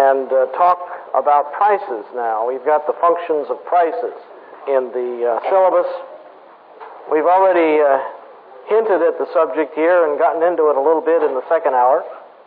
and talk about prices now. We've got the functions of prices in the syllabus. We've already hinted at the subject here and gotten into it a little bit in the second hour.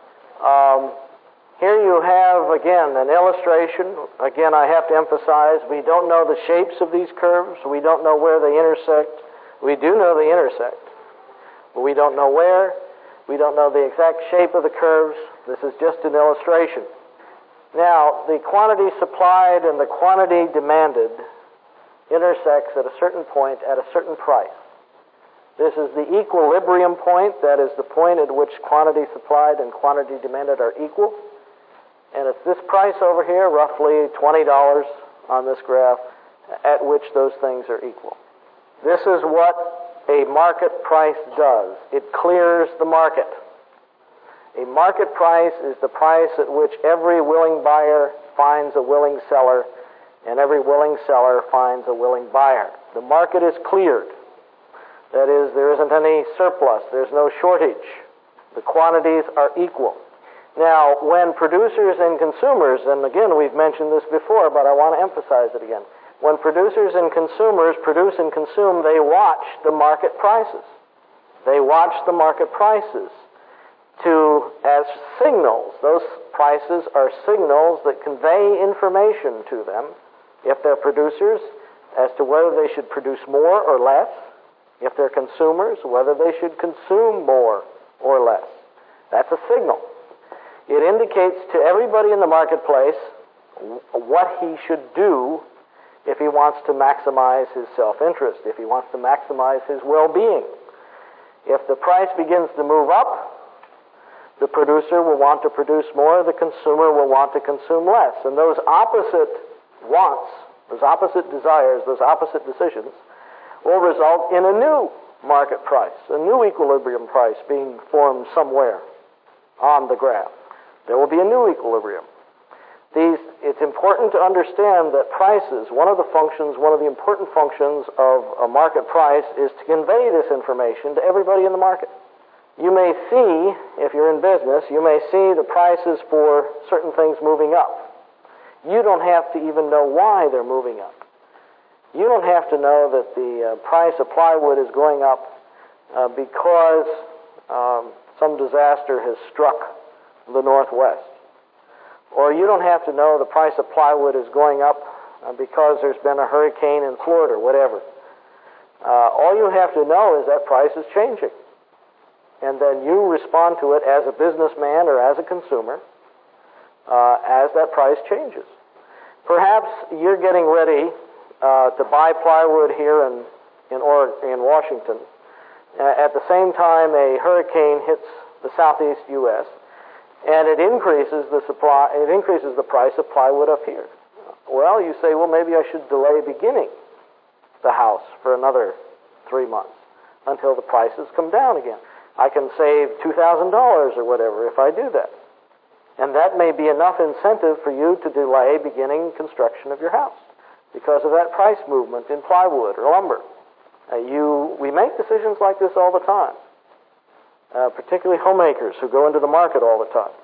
Here you have, again, an illustration. Again, I have to emphasize, we don't know the shapes of these curves. We don't know where they intersect. We do know they intersect, but we don't know where. We don't know the exact shape of the curves. This is just an illustration. Now, the quantity supplied and the quantity demanded intersects at a certain point at a certain price. This is the equilibrium point. That is the point at which quantity supplied and quantity demanded are equal. And it's this price over here, roughly $20 on this graph, at which those things are equal. This is what a market price does. It clears the market. A market price is the price at which every willing buyer finds a willing seller, and every willing seller finds a willing buyer. The market is cleared. That is, there isn't any surplus. There's no shortage. The quantities are equal. Now, when producers and consumers, and again, we've mentioned this before, but I want to emphasize it again. When producers and consumers produce and consume, they watch the market prices. They watch the market prices as signals. Those prices are signals that convey information to them, if they're producers, as to whether they should produce more or less. If they're consumers, whether they should consume more or less. That's a signal. It indicates to everybody in the marketplace what he should do if he wants to maximize his self-interest, if he wants to maximize his well-being. If the price begins to move up, the producer will want to produce more, the consumer will want to consume less. And those opposite wants, those opposite desires, those opposite decisions will result in a new market price, a new equilibrium price being formed somewhere on the graph. There will be a new equilibrium. It's important to understand that prices, one of the important functions of a market price is to convey this information to everybody in the market. You may see, if you're in business, you may see the prices for certain things moving up. You don't have to even know why they're moving up. You don't have to know that the price of plywood is going up because some disaster has struck the Northwest. Or you don't have to know the price of plywood is going up because there's been a hurricane in Florida, whatever. All you have to know is that price is changing. And then you respond to it as a businessman or as a consumer as that price changes. Perhaps you're getting ready to buy plywood here in Washington. At the same time, a hurricane hits the southeast U.S., and it increases the price of plywood up here. Well, you say, well, maybe I should delay beginning the house for another 3 months until the prices come down again. I can save $2,000 or whatever if I do that. And that may be enough incentive for you to delay beginning construction of your house because of that price movement in plywood or lumber. We make decisions like this all the time. Particularly homemakers who go into the market all the time.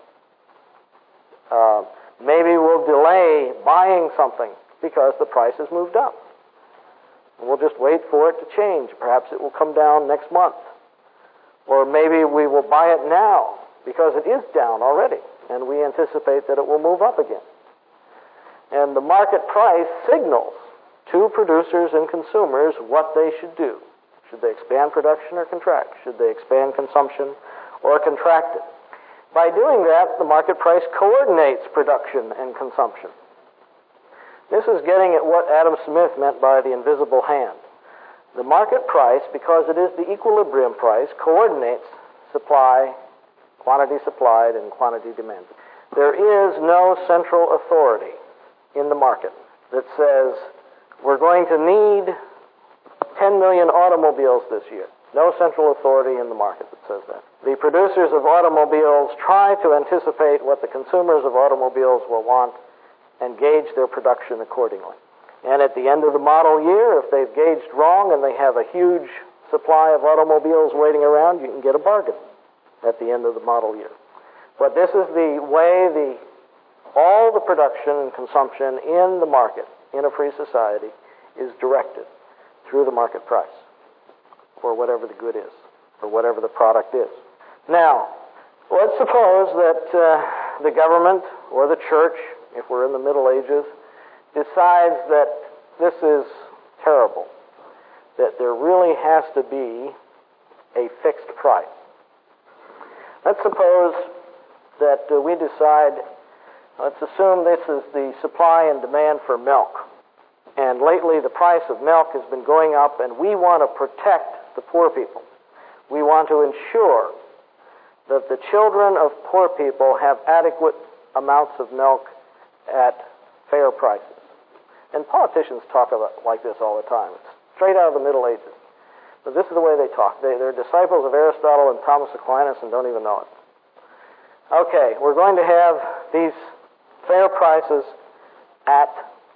Maybe we'll delay buying something because the price has moved up. And we'll just wait for it to change. Perhaps it will come down next month. Or maybe we will buy it now because it is down already, and we anticipate that it will move up again. And the market price signals to producers and consumers what they should do. Should they expand production or contract? Should they expand consumption or contract it? By doing that, the market price coordinates production and consumption. This is getting at what Adam Smith meant by the invisible hand. The market price, because it is the equilibrium price, coordinates supply, quantity supplied, and quantity demanded. There is no central authority in the market that says we're going to need 10 million automobiles this year. No central authority in the market that says that. The producers of automobiles try to anticipate what the consumers of automobiles will want and gauge their production accordingly. And at the end of the model year, if they've gauged wrong and they have a huge supply of automobiles waiting around, you can get a bargain at the end of the model year. But this is the way all production and consumption in the market, in a free society, is directed through the market price for whatever the good is, or whatever the product is. Now, let's suppose that the government or the church, if we're in the Middle Ages, decides that this is terrible, that there really has to be a fixed price. Let's suppose that we decide, let's assume this is the supply and demand for milk. And lately the price of milk has been going up, and we want to protect the poor people. We want to ensure that the children of poor people have adequate amounts of milk at fair prices. And politicians talk about like this all the time. It's straight out of the Middle Ages. But this is the way they talk. They're disciples of Aristotle and Thomas Aquinas and don't even know it. Okay, we're going to have these fair prices at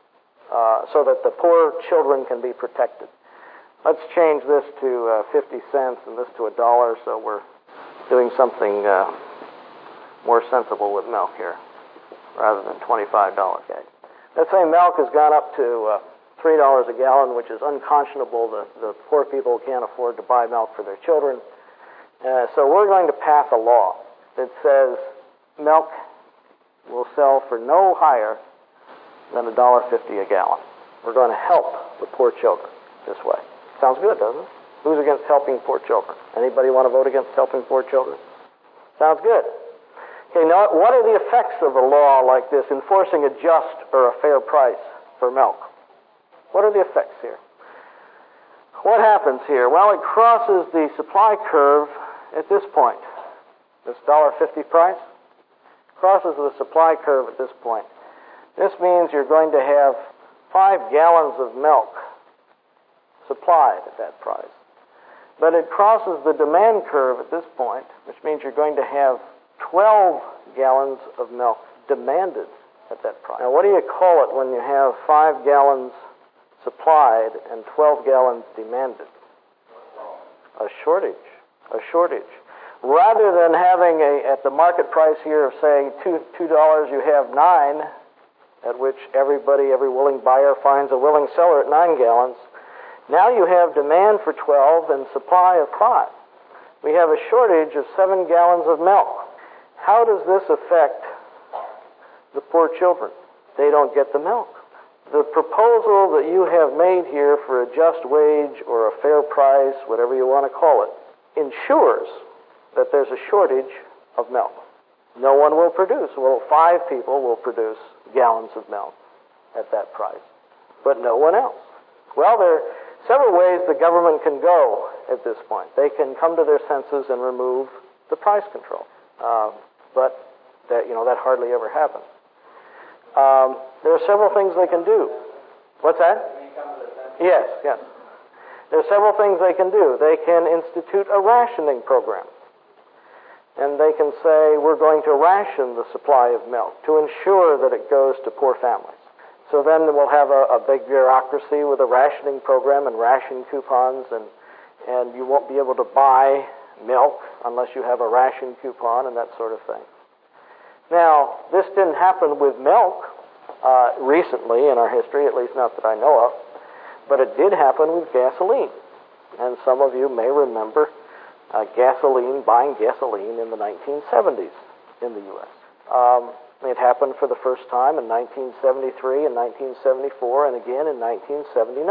so that the poor children can be protected. Let's change this to 50 cents and this to $1, so we're doing something more sensible with milk here, rather than $25. Okay. Let's say milk has gone up to $3 a gallon, which is unconscionable. The poor people can't afford to buy milk for their children. So we're going to pass a law that says milk will sell for no higher than $1.50 a gallon. We're going to help the poor children this way. Sounds good, doesn't it? Who's against helping poor children? Anybody want to vote against helping poor children? Sounds good. Okay, now what are the effects of a law like this enforcing a just or a fair price for milk? What are the effects here? What happens here? Well, it crosses the supply curve at this point. This $1.50 price crosses the supply curve at this point. This means you're going to have 5 gallons of milk supplied at that price. But it crosses the demand curve at this point, which means you're going to have 12 gallons of milk demanded at that price. Now, what do you call it when you have 5 gallons supplied and 12 gallons demanded? A shortage. A shortage. Rather than having at the market price here of, say, $2, you have 9, at which every willing buyer finds a willing seller at 9 gallons. Now you have demand for 12 and supply of 5. We have a shortage of 7 gallons of milk. How does this affect the poor children? They don't get the milk. The proposal that you have made here for a just wage or a fair price, whatever you want to call it, ensures that there's a shortage of milk. No one will produce. Well, 5 people will produce gallons of milk at that price, but no one else. Well, there are several ways the government can go at this point. They can come to their senses and remove the price control, but that hardly ever happens. There are several things they can do. What's that? Yes. There are several things they can do. They can institute a rationing program. And they can say, we're going to ration the supply of milk to ensure that it goes to poor families. So then we'll have a big bureaucracy with a rationing program and ration coupons, and you won't be able to buy milk unless you have a ration coupon and that sort of thing. Now, this didn't happen with milk recently in our history, at least not that I know of, but it did happen with gasoline. And some of you may remember buying gasoline in the 1970s in the U.S. It happened for the first time in 1973 and 1974 and again in 1979.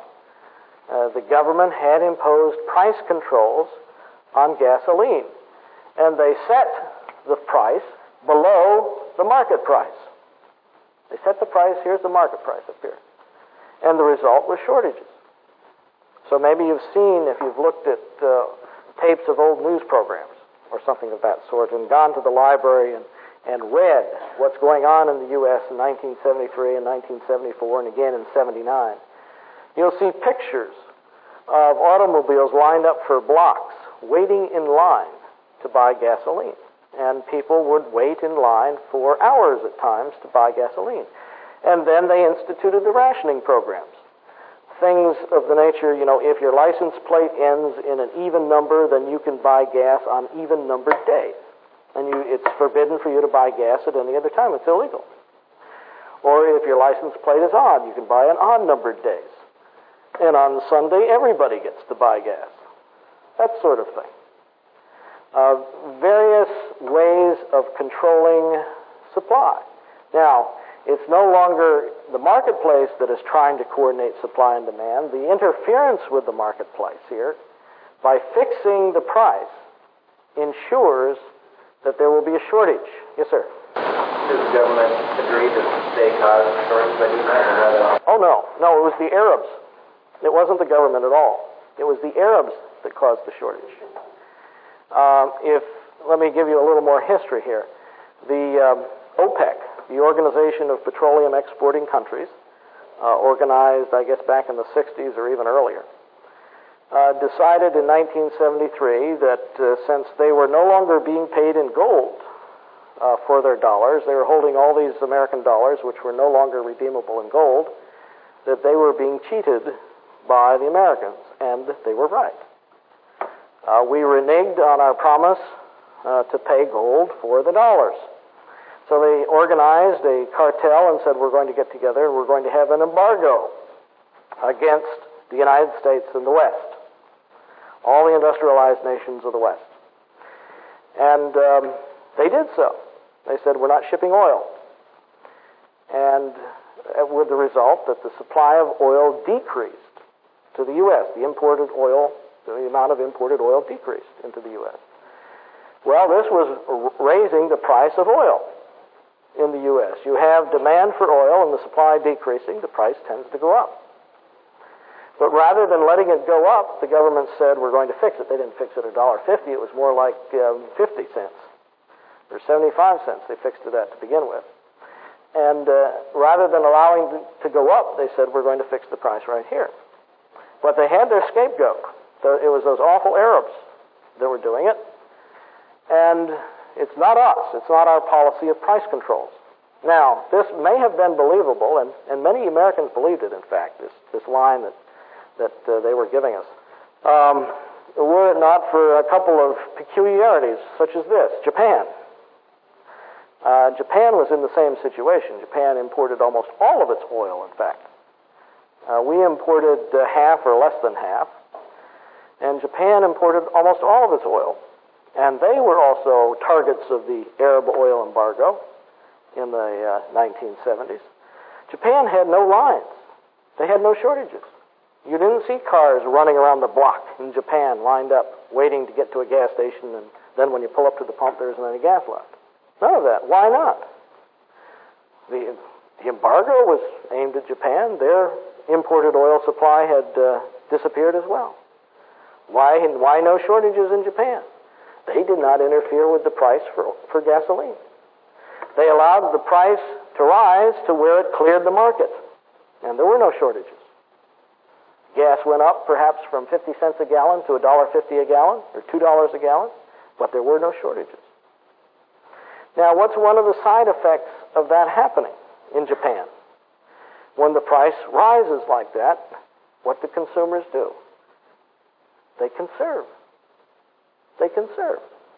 The government had imposed price controls on gasoline, and they set the price below the market price. They set the price, here's the market price up here. And the result was shortages. So maybe you've seen, if you've looked at tapes of old news programs or something of that sort and gone to the library and read what's going on in the U.S. in 1973 and 1974 and again in 79, you'll see pictures of automobiles lined up for blocks waiting in line to buy gasoline. And people would wait in line for hours at times to buy gasoline. And then they instituted the rationing programs. Things of the nature, if your license plate ends in an even number, then you can buy gas on even-numbered days. And it's forbidden for you to buy gas at any other time. It's illegal. Or if your license plate is odd, you can buy on odd-numbered days. And on Sunday, everybody gets to buy gas. That sort of thing. Various ways of controlling supply. Now, it's no longer the marketplace that is trying to coordinate supply and demand. The interference with the marketplace here, by fixing the price, ensures that there will be a shortage. Yes, sir? Does the government agree that they caused the shortage by doing that? Oh, no. No, it was the Arabs. It wasn't the government at all. It was the Arabs that caused the shortage. Let me give you a little more history here. The OPEC, the Organization of Petroleum Exporting Countries, organized, I guess, back in the 60s or even earlier, decided in 1973 that since they were no longer being paid in gold for their dollars, they were holding all these American dollars, which were no longer redeemable in gold, that they were being cheated by the Americans, and they were right. We reneged on our promise to pay gold for the dollars. So they organized a cartel and said, we're going to get together and we're going to have an embargo against the United States and the West, all the industrialized nations of the West. And they did so. They said, we're not shipping oil. And with the result that the supply of oil decreased to the U.S. The amount of imported oil decreased into the U.S. Well, this was raising the price of oil in the U.S. You have demand for oil and the supply decreasing, the price tends to go up. But rather than letting it go up, the government said, we're going to fix it. They didn't fix it at $1.50. It was more like 50 cents or 75 cents. They fixed it at to begin with. And rather than allowing it to go up, they said, we're going to fix the price right here. But they had their scapegoat. It was those awful Arabs that were doing it. And it's not us. It's not our policy of price controls. Now, this may have been believable, and many Americans believed it, in fact, this line that they were giving us. Were it not for a couple of peculiarities, such as this. Japan. Japan was in the same situation. Japan imported almost all of its oil, in fact. We imported half or less than half, and Japan imported almost all of its oil. And they were also targets of the Arab oil embargo in the 1970s. Japan had no lines. They had no shortages. You didn't see cars running around the block in Japan lined up, waiting to get to a gas station, and then when you pull up to the pump, there isn't any gas left. None of that. Why not? The embargo was aimed at Japan. Their imported oil supply had disappeared as well. Why no shortages in Japan? They did not interfere with the price for gasoline. They allowed the price to rise to where it cleared the market, and there were no shortages. Gas went up perhaps from 50 cents a gallon to $1.50 a gallon, or $2 a gallon, but there were no shortages. Now, what's one of the side effects of that happening in Japan? When the price rises like that, what do consumers do? They conserve. They conserve.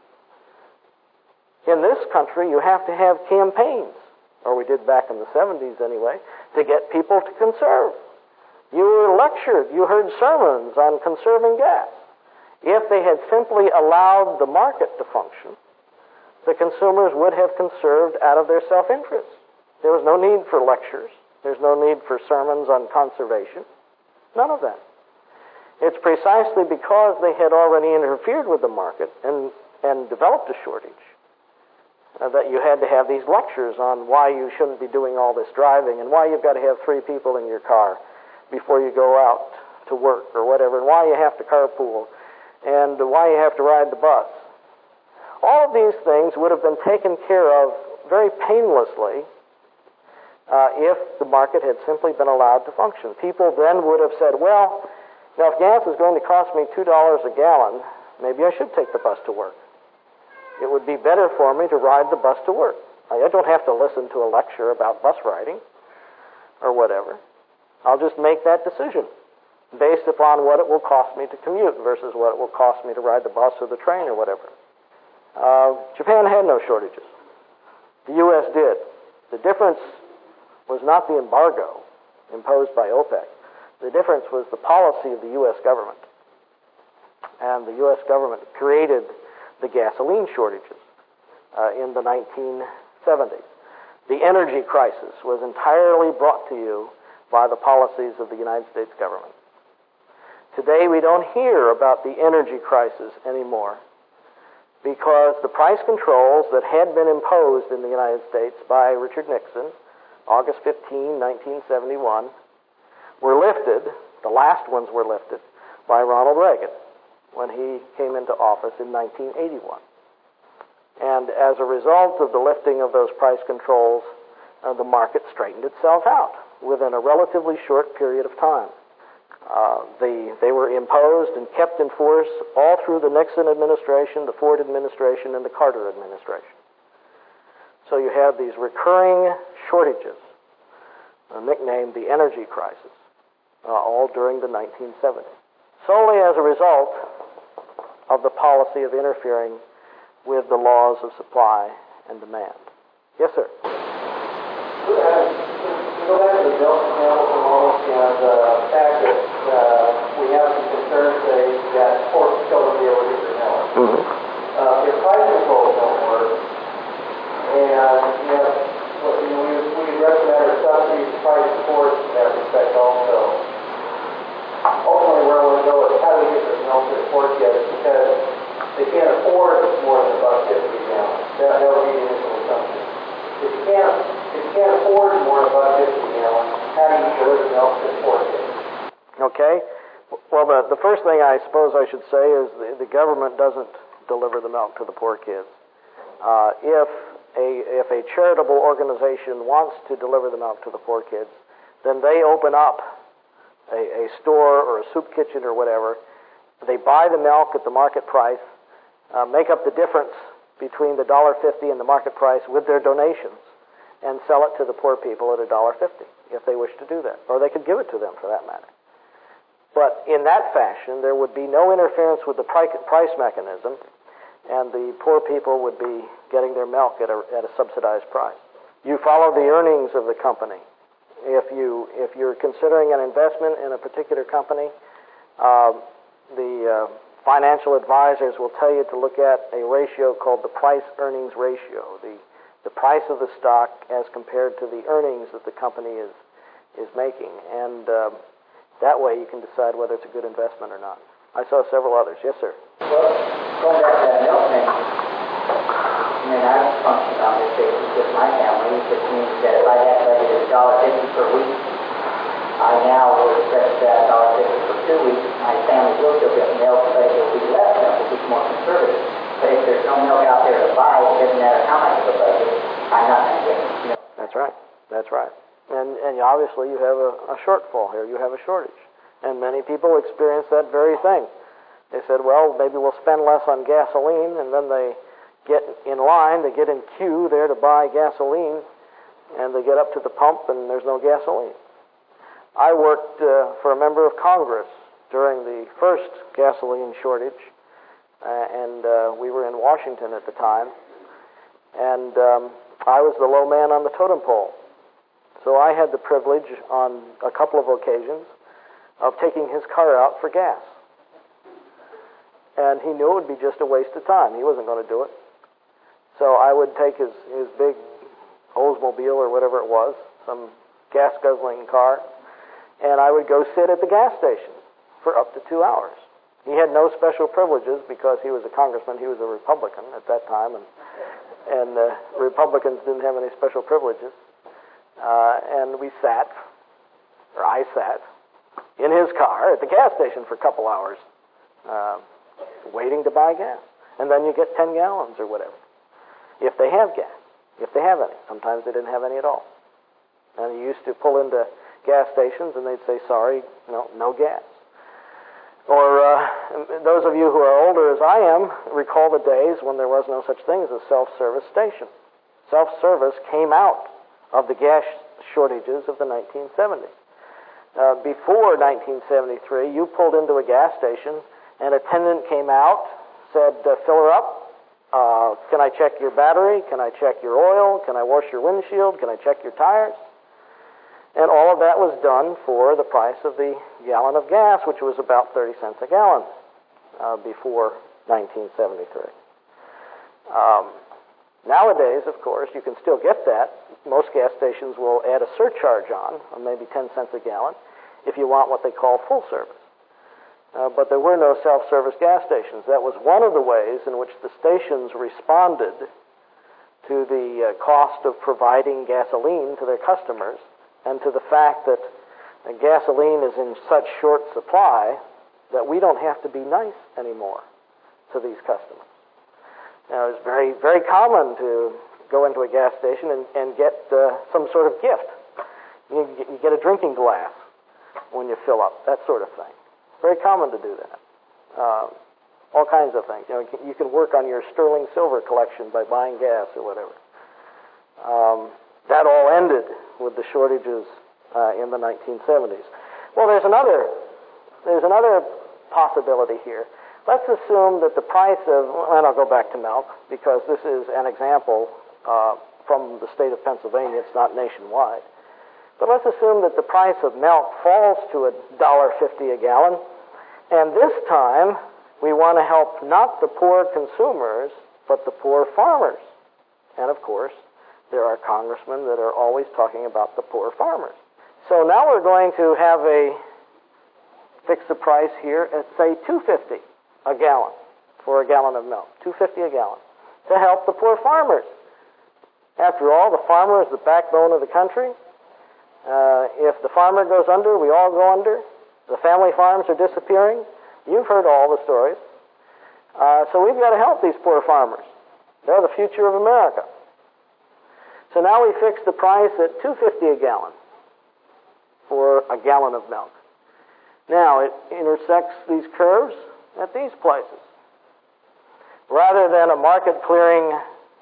In this country, you have to have campaigns, or we did back in the 70s anyway, to get people to conserve. You were lectured, you heard sermons on conserving gas. If they had simply allowed the market to function, the consumers would have conserved out of their self-interest. There was no need for lectures. There's no need for sermons on conservation. None of that. It's precisely because they had already interfered with the market and developed a shortage that you had to have these lectures on why you shouldn't be doing all this driving and why you've got to have 3 people in your car before you go out to work or whatever, and why you have to carpool and why you have to ride the bus. All of these things would have been taken care of very painlessly if the market had simply been allowed to function. People then would have said, well, now if gas is going to cost me $2 a gallon, maybe I should take the bus to work. It would be better for me to ride the bus to work. I don't have to listen to a lecture about bus riding or whatever. I'll just make that decision based upon what it will cost me to commute versus what it will cost me to ride the bus or the train or whatever. Japan had no shortages. The U.S. did. The difference was not the embargo imposed by OPEC. The difference was the policy of the U.S. government. And the U.S. government created the gasoline shortages in the 1970s. The energy crisis was entirely brought to you by the policies of the United States government. Today we don't hear about the energy crisis anymore because the price controls that had been imposed in the United States by Richard Nixon, August 15, 1971, were lifted, the last ones were lifted, by Ronald Reagan when he came into office in 1981. And as a result of the lifting of those price controls, the market straightened itself out within a relatively short period of time. They were imposed and kept in force all through the Nixon administration, the Ford administration, and the Carter administration. So you have these recurring shortages, nicknamed the energy crisis, all during the 1970s, solely as a result of the policy of interfering with the laws of supply and demand. Yes, sir? Go back to the milk channel for a moment, and the fact that we have some concerns today that pork still going to be able to get their milk. Mm-hmm. If price controls don't work, and we address the matter of subsidies, price supports in that respect also. Ultimately, where I want to go is how do we get this milk to the pork kids, because they can't afford more than $1.50 a gallon. That would be the initial assumption. If you can't afford more than $1.50 a gallon, how do you deliver milk to the pork kids? Okay. Well, the first thing I suppose I should say is the government doesn't deliver the milk to the poor kids. If a charitable organization wants to deliver the milk to the poor kids, then they open up a store or a soup kitchen or whatever. They buy the milk at the market price, make up the difference between the $1.50 and the market price with their donations, and sell it to the poor people at $1.50 if they wish to do that. Or they could give it to them for that matter. But in that fashion, there would be no interference with the price mechanism, and the poor people would be getting their milk at a subsidized price. You follow the earnings of the company. If you're considering an investment in a particular company, the financial advisors will tell you to look at a ratio called the price-earnings ratio, the price of the stock as compared to the earnings that the company is making. And that way you can decide whether it's a good investment or not. I saw several others. Yes, sir? Well, going back to that milk thing, I've functioned on this basis with my family, which means that if I had budgeted $1.50 per week, I now will stretch that $1.50 for 2 weeks. My family will still get milk, but it will be less milk, which is more conservative. But if there's no milk out there to buy, it doesn't matter how much of a budget, I'm not going to get milk. That's right. That's right. And obviously you have a shortfall here. You have a shortage. And many people experience that very thing. They said, well, maybe we'll spend less on gasoline, and then they get in line, they get in queue there to buy gasoline, and they get up to the pump and there's no gasoline. I worked for a member of Congress during the first gasoline shortage, and we were in Washington at the time, and I was the low man on the totem pole. So I had the privilege on a couple of occasions of taking his car out for gas. And he knew it would be just a waste of time. He wasn't going to do it. So I would take his big Oldsmobile or whatever it was, some gas-guzzling car, and I would go sit at the gas station for up to 2 hours. He had no special privileges because he was a congressman. He was a Republican at that time, and Republicans didn't have any special privileges. And we sat, or I sat, in his car at the gas station for a couple hours, waiting to buy gas. And then you get 10 gallons or whatever. If they have gas, if they have any. Sometimes they didn't have any at all. And you used to pull into gas stations and they'd say, sorry, no gas. Or those of you who are older as I am recall the days when there was no such thing as a self-service station. Self-service came out of the gas shortages of the 1970s. Before 1973, you pulled into a gas station, an attendant came out, said, fill her up. Can I check your battery? Can I check your oil? Can I wash your windshield? Can I check your tires? And all of that was done for the price of the gallon of gas, which was about 30 cents a gallon before 1973. Nowadays, of course, you can still get that. Most gas stations will add a surcharge on, or maybe 10 cents a gallon, if you want what they call full service. But there were no self-service gas stations. That was one of the ways in which the stations responded to the cost of providing gasoline to their customers, and to the fact that gasoline is in such short supply that we don't have to be nice anymore to these customers. Now, it's very, very common to go into a gas station and get some sort of gift. You get a drinking glass when you fill up, that sort of thing. Very common to do that. All kinds of things. You can work on your sterling silver collection by buying gas or whatever. That all ended with the shortages in the 1970s. Well, there's another possibility here. Let's assume that the price of, and I'll go back to milk because this is an example from the state of Pennsylvania. It's not nationwide. But let's assume that the price of milk falls to $1.50 a gallon, and this time we want to help not the poor consumers, but the poor farmers. And of course, there are congressmen that are always talking about the poor farmers. So now we're going to have fix the price here at, say, $2.50 a gallon for a gallon of milk, $2.50 a gallon, to help the poor farmers. After all, the farmer is the backbone of the country. If the farmer goes under, we all go under. The family farms are disappearing. You've heard all the stories. So we've got to help these poor farmers. They're the future of America. So now we fix the price at $2.50 a gallon for a gallon of milk. Now it intersects these curves at these places. Rather than a market-clearing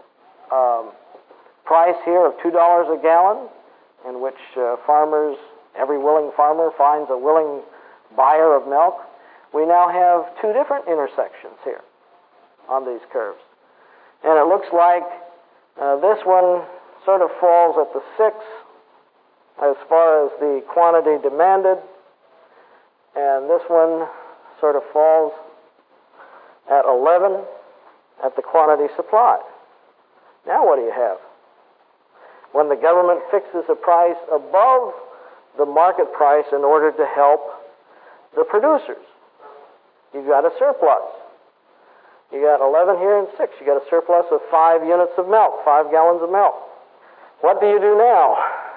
price here of $2 a gallon, in which farmers, every willing farmer finds a willing buyer of milk, we now have two different intersections here on these curves. And it looks like this one sort of falls at the 6 as far as the quantity demanded, and this one sort of falls at 11 at the quantity supplied. Now what do you have? When the government fixes a price above the market price in order to help the producers, you've got a surplus. You got 11 here and 6. You got a surplus of 5 units of milk, 5 gallons of milk. What do you do now?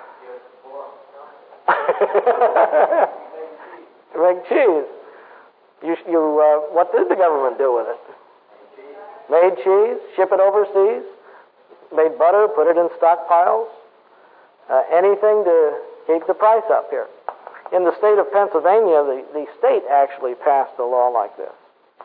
Make cheese. What did the government do with it? Made cheese, ship it overseas, made butter, put it in stockpiles, anything to keep the price up here. In the state of Pennsylvania, the state actually passed a law like this,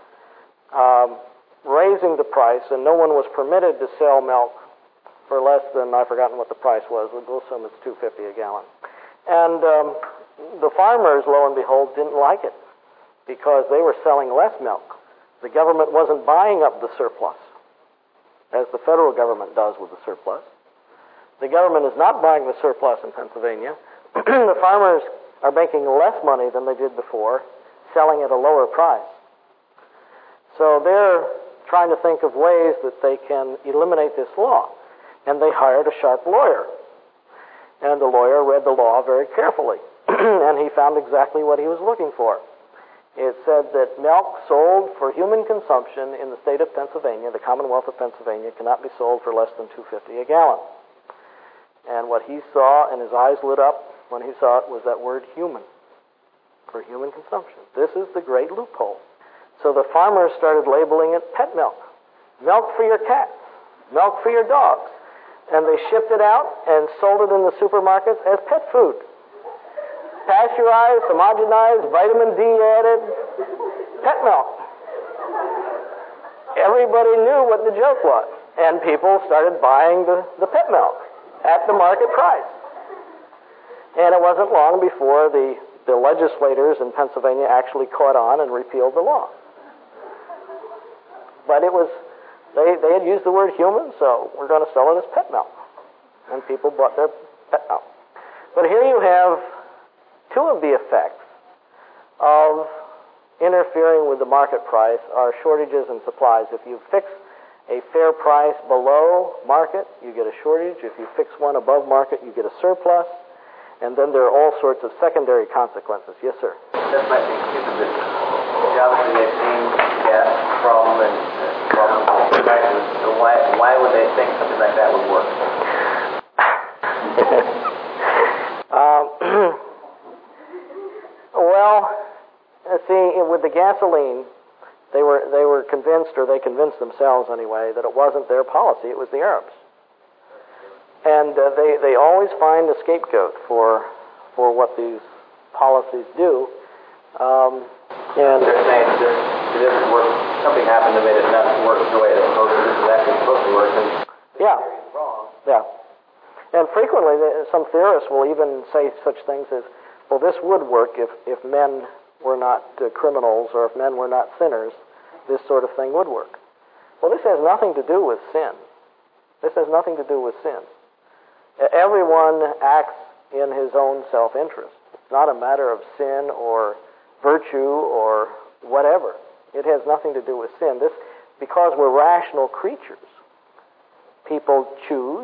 raising the price, and no one was permitted to sell milk for less than, I've forgotten what the price was, we'll assume it's $2.50 a gallon. And the farmers, lo and behold, didn't like it because they were selling less milk. The government wasn't buying up the surplus, as the federal government does with the surplus. The government is not buying the surplus in Pennsylvania. The farmers are making less money than they did before, selling at a lower price. So they're trying to think of ways that they can eliminate this law. And they hired a sharp lawyer. And the lawyer read the law very carefully. And he found exactly what he was looking for. It said that milk sold for human consumption in the state of Pennsylvania, the Commonwealth of Pennsylvania, cannot be sold for less than $2.50 a gallon. And what he saw, and his eyes lit up when he saw it, was that word human, for human consumption. This is the great loophole. So the farmers started labeling it pet milk. Milk for your cats. Milk for your dogs. And they shipped it out and sold it in the supermarkets as pet food. Pasteurized, homogenized, vitamin D added, pet milk. Everybody knew what the joke was. And people started buying the pet milk at the market price. And it wasn't long before the legislators in Pennsylvania actually caught on and repealed the law. But it was, they had used the word human, so we're going to sell it as pet milk. And people bought their pet milk. But here you have two of the effects of interfering with the market price are shortages and supplies. If you fix a fair price below market, you get a shortage. If you fix one above market, you get a surplus. And then there are all sorts of secondary consequences. Yes, sir? That might be stupid, but obviously they've seen gas problem and prices, so why would they think something like that would work? Well, see, with the gasoline, they were convinced, or they convinced themselves anyway, that it wasn't their policy, it was the Arabs. And they always find a scapegoat for what these policies do. And they're saying it doesn't work. Something happened that made it not work the way it's supposed to. This is actually supposed to work. And yeah. It's wrong. Yeah. And frequently, some theorists will even say such things as, well, this would work if men were not criminals, or if men were not sinners, this sort of thing would work. Well, this has nothing to do with sin. This has nothing to do with sin. Everyone acts in his own self-interest. It's not a matter of sin or virtue or whatever. It has nothing to do with sin. Because we're rational creatures, people choose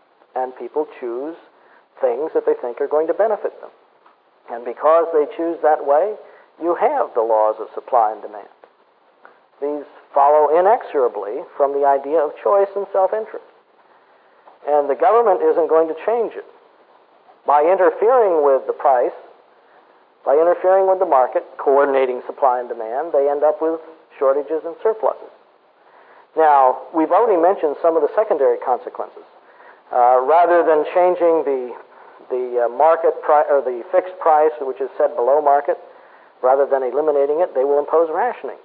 things that they think are going to benefit them. And because they choose that way, you have the laws of supply and demand. These follow inexorably from the idea of choice and self-interest. And the government isn't going to change it. By interfering with the price, by interfering with the market, coordinating supply and demand, they end up with shortages and surpluses. Now, we've already mentioned some of the secondary consequences. Rather than changing the market price or the fixed price, which is set below market, rather than eliminating it, they will impose rationing.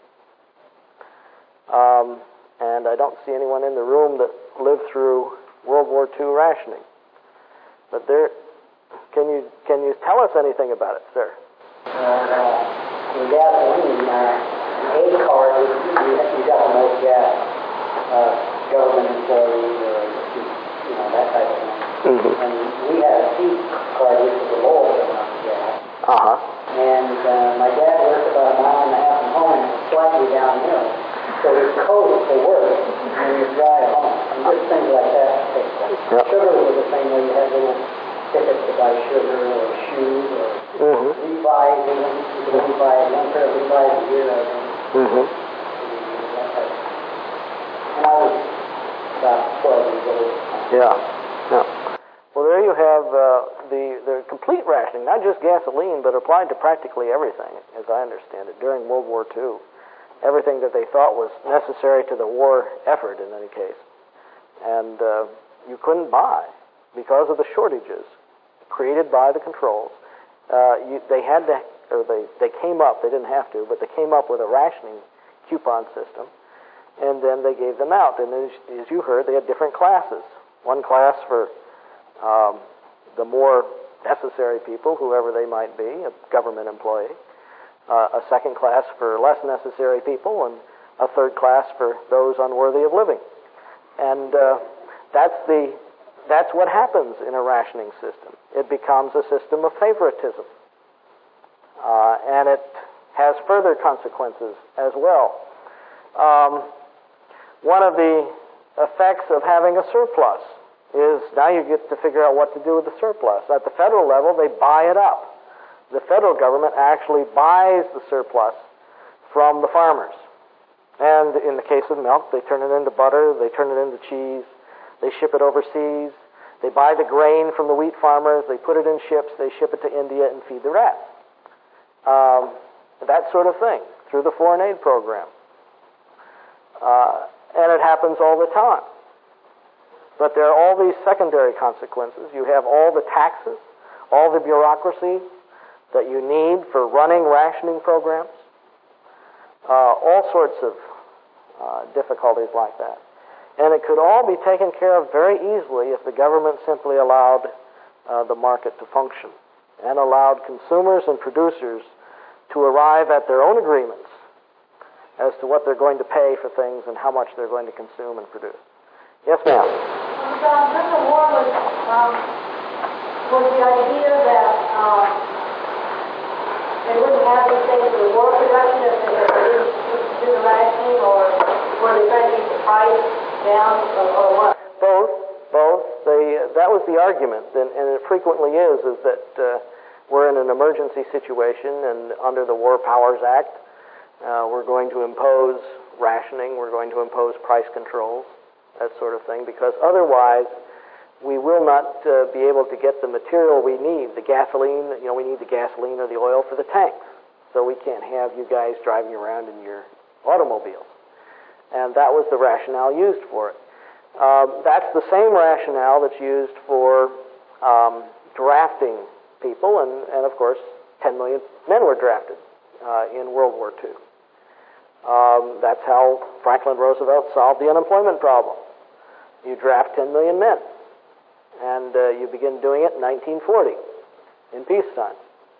And I don't see anyone in the room that lived through World War II rationing. But can you tell us anything about it, sir? In gasoline, an A card, you got the most gas, government employees, or that type of thing. Mm-hmm. And we had a C card, which was the lowest amount of gas. Uh-huh. And my dad worked about a mile and a half from home, and slightly downhill. So his coat to work, and you drive home. And just things like that take place. Yep. Sugar was the same way. You had little tickets to buy sugar or shoes or Levi's. You could buy one pair of Levi's a year, I think. Mm-hmm. And I was about 12 years old. Yeah. Well, there you have the complete rationing, not just gasoline, but applied to practically everything, as I understand it, during World War II. Everything that they thought was necessary to the war effort, in any case. And you couldn't buy because of the shortages created by the controls. They came up, they didn't have to, but they came up with a rationing coupon system, and then they gave them out. And as you heard, they had different classes. One class for the more necessary people, whoever they might be, a government employee. A second class for less necessary people, and a third class for those unworthy of living. And that's what happens in a rationing system. It becomes a system of favoritism. And it has further consequences as well. One of the effects of having a surplus is now you get to figure out what to do with the surplus. At the federal level, they buy it up. The federal government actually buys the surplus from the farmers. And in the case of milk, they turn it into butter, they turn it into cheese, they ship it overseas, they buy the grain from the wheat farmers, they put it in ships, they ship it to India and feed the rats. That sort of thing, through the foreign aid program. And it happens all the time. But there are all these secondary consequences. You have all the taxes, all the bureaucracy that you need for running rationing programs, all sorts of difficulties like that. And it could all be taken care of very easily if the government simply allowed the market to function and allowed consumers and producers to arrive at their own agreements as to what they're going to pay for things and how much they're going to consume and produce. Yes, ma'am? John, during the war was the idea things for the war production if they didn't do the rationing, or were they trying to keep the price down, or what? Both. That was the argument, and it frequently is that we're in an emergency situation, and under the War Powers Act, we're going to impose rationing, we're going to impose price controls, that sort of thing, because otherwise we will not be able to get the material we need, the gasoline. We need the gasoline or the oil for the tanks, so we can't have you guys driving around in your automobiles. And that was the rationale used for it. That's the same rationale that's used for drafting people, and of course 10 million men were drafted in World War II. That's how Franklin Roosevelt solved the unemployment problem. You draft 10 million men, and you begin doing it in 1940 in peacetime.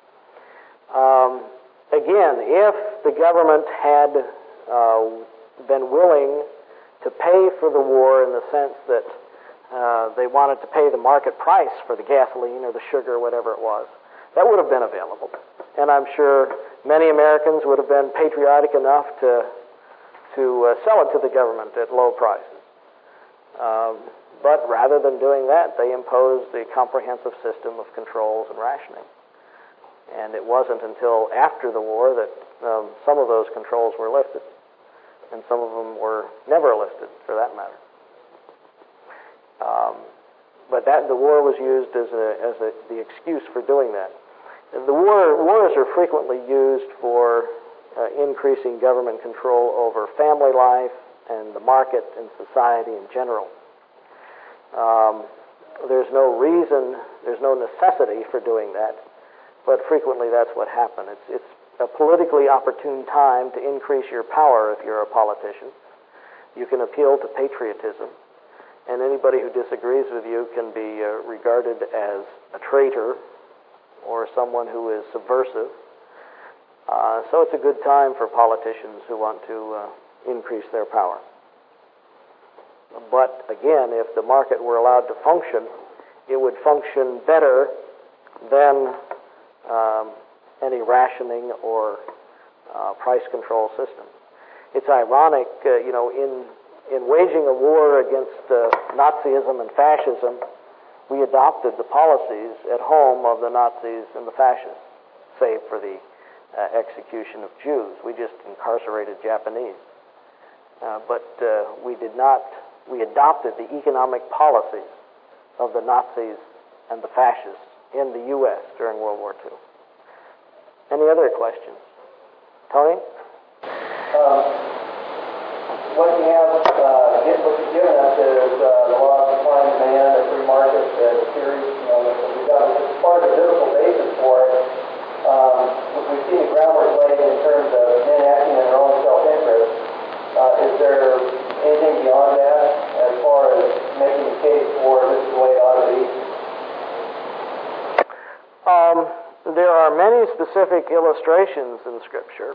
Again, if the government had been willing to pay for the war in the sense that they wanted to pay the market price for the gasoline or the sugar, whatever it was, that would have been available. And I'm sure many Americans would have been patriotic enough to sell it to the government at low prices. But rather than doing that, they imposed a comprehensive system of controls and rationing. And it wasn't until after the war that some of those controls were lifted, and some of them were never lifted, for that matter. But the war was used as the excuse for doing that. And wars are frequently used for increasing government control over family life and the market and society in general. There's no reason, there's no necessity for doing that, but frequently that's what happened. It's a politically opportune time to increase your power if you're a politician. You can appeal to patriotism, and anybody who disagrees with you can be regarded as a traitor or someone who is subversive. So it's a good time for politicians who want to increase their power. But again, if the market were allowed to function, it would function better than any rationing or price control system. It's ironic, in waging a war against Nazism and fascism, we adopted the policies at home of the Nazis and the fascists, save for the execution of Jews. We just incarcerated Japanese. But we adopted the economic policies of the Nazis and the fascists in the U.S. during World War II. Any other questions? Tony? What you've given us is the law of supply and demand, a free market theory. We've got as part of the biblical basis for it. We've seen the groundwork laid in terms of men acting in their own self-interest. Is there anything beyond that as far as making the case for this is the way it ought to be? There are many specific illustrations in Scripture.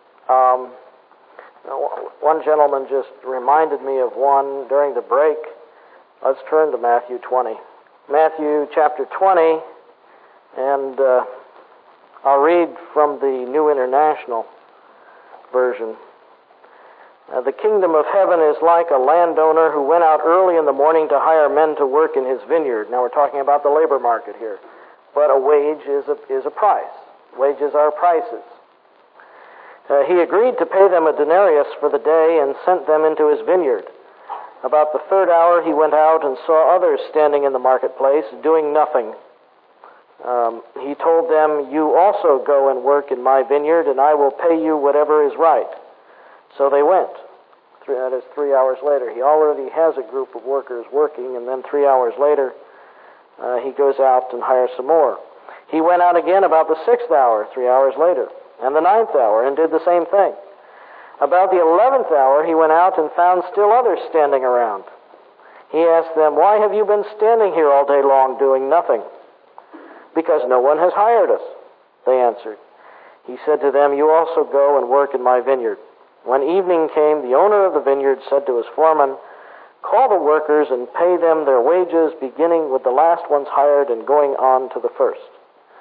One gentleman just reminded me of one during the break. Let's turn to Matthew 20. Matthew chapter 20, and I'll read from the New International Version. The kingdom of heaven is like a landowner who went out early in the morning to hire men to work in his vineyard. Now we're talking about the labor market here. But a wage is a price. Wages are prices. He agreed to pay them a denarius for the day and sent them into his vineyard. About the third hour he went out and saw others standing in the marketplace doing nothing. He told them, "You also go and work in my vineyard, and I will pay you whatever is right." So they went. That is 3 hours later. He already has a group of workers working, and then 3 hours later, he goes out and hires some more. He went out again about the 6th hour, 3 hours later, and the 9th hour, and did the same thing. About the 11th hour, he went out and found still others standing around. He asked them, "Why have you been standing here all day long doing nothing?" "Because no one has hired us," they answered. He said to them, "You also go and work in my vineyard." When evening came, the owner of the vineyard said to his foreman, "Call the workers and pay them their wages, beginning with the last ones hired and going on to the first."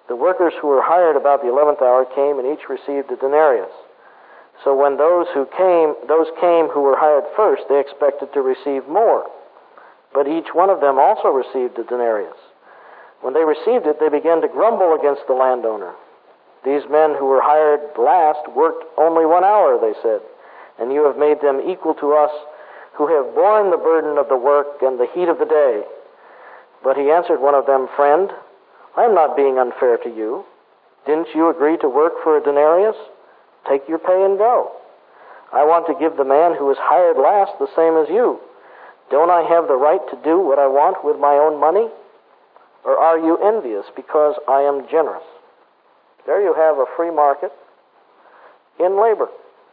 The workers who were hired about the 11th hour came and each received a denarius. So when those came who were hired first, they expected to receive more. But each one of them also received a denarius. When they received it, they began to grumble against the landowner. These men who were hired last worked only 1 hour, they said, and you have made them equal to us who have borne the burden of the work and the heat of the day. But he answered one of them, Friend, I am not being unfair to you. Didn't you agree to work for a denarius? Take your pay and go. I want to give the man who was hired last the same as you. Don't I have the right to do what I want with my own money? Or are you envious because I am generous? There you have a free market in labor.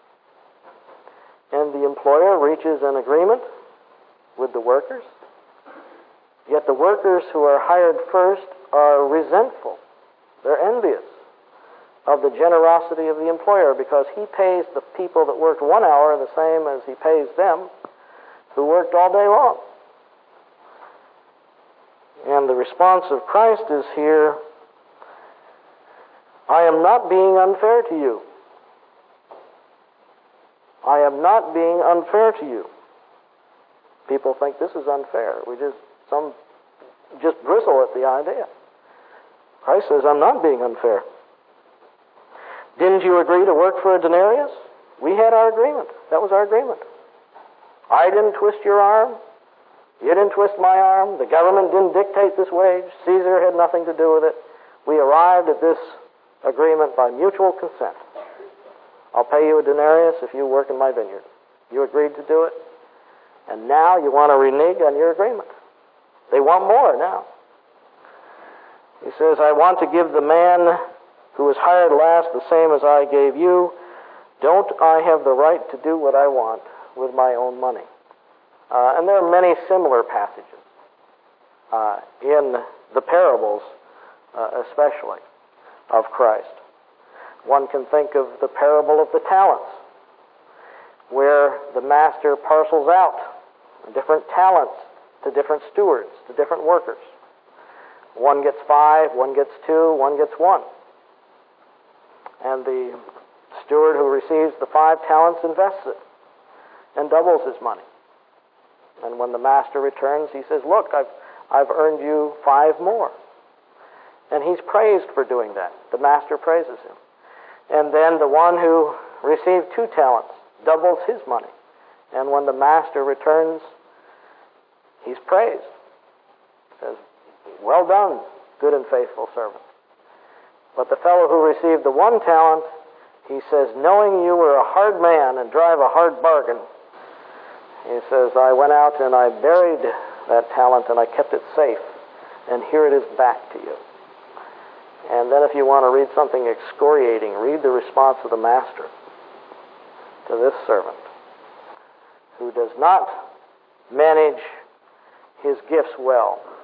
And the employer reaches an agreement with the workers. Yet the workers who are hired first are resentful. They're envious of the generosity of the employer because he pays the people that worked 1 hour the same as he pays them who worked all day long. And the response of Christ is here, I am not being unfair to you. I am not being unfair to you. People think this is unfair. Some just bristle at the idea. Christ says, I'm not being unfair. Didn't you agree to work for a denarius? We had our agreement. That was our agreement. I didn't twist your arm. You didn't twist my arm. The government didn't dictate this wage. Caesar had nothing to do with it. We arrived at this agreement by mutual consent. I'll pay you a denarius if you work in my vineyard. You agreed to do it. And now you want to renege on your agreement. They want more now. He says, I want to give the man who was hired last the same as I gave you. Don't I have the right to do what I want with my own money? And there are many similar passages in the parables, especially, of Christ. One can think of the parable of the talents, where the master parcels out different talents to different stewards, to different workers. One gets 5, one gets 2, one gets 1. And the steward who receives the 5 talents invests it and doubles his money. And when the master returns, he says, look, I've earned you 5 more. And he's praised for doing that. The master praises him. And then the one who received 2 talents doubles his money. And when the master returns, he's praised. He says, well done, good and faithful servant. But the fellow who received the 1 talent, he says, knowing you were a hard man and drive a hard bargain, he says, I went out and I buried that talent and I kept it safe, and here it is back to you. And then if you want to read something excoriating, read the response of the master to this servant who does not manage his gifts well.